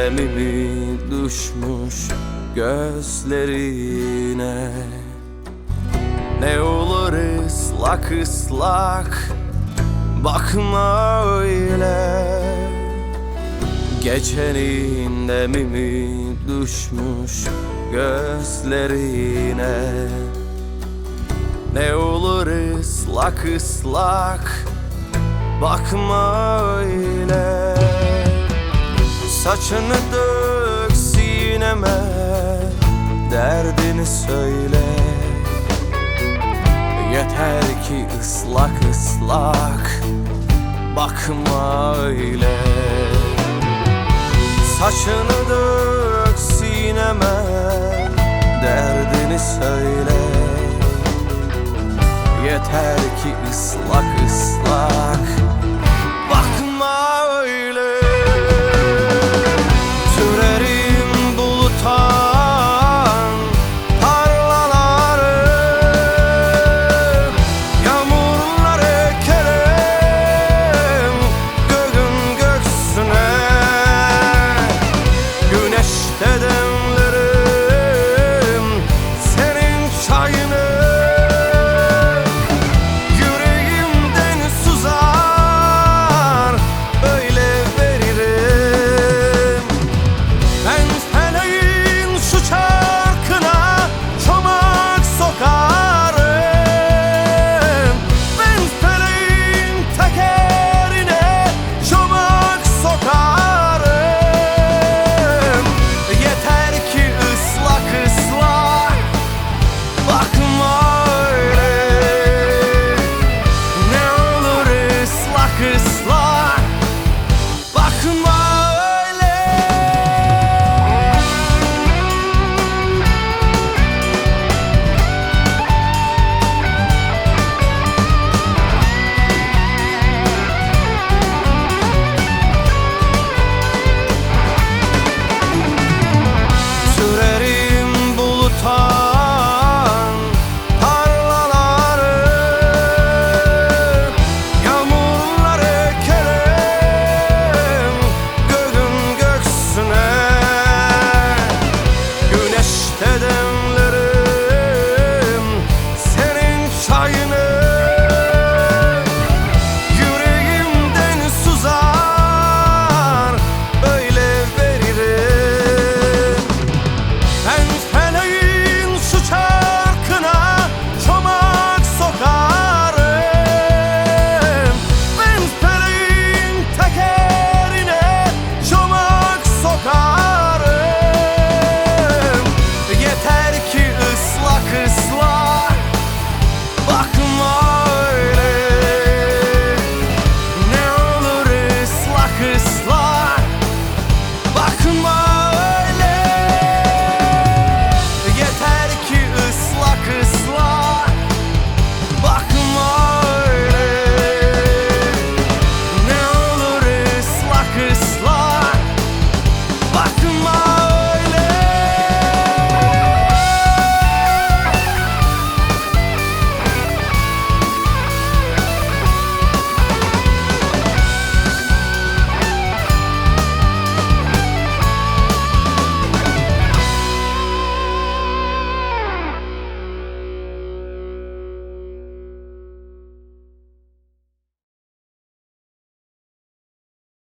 nemimi düşmüş gözlerine. Ne olur ıslak ıslak bakma öyle. Gecenin nemimi düşmüş gözlerine. Ne olur ıslak ıslak bakma öyle. Saçını dök sineme, derdini söyle. Yeter ki ıslak ıslak bakma öyle. Saçını dök sineme, derdini söyle. Yeter ki ıslak ıslak bakma öyle. Sürerim bulutan tarlaları, yağmurlar ekerim göğün göksüne. Güneşte demlerim senin çayını. Kısla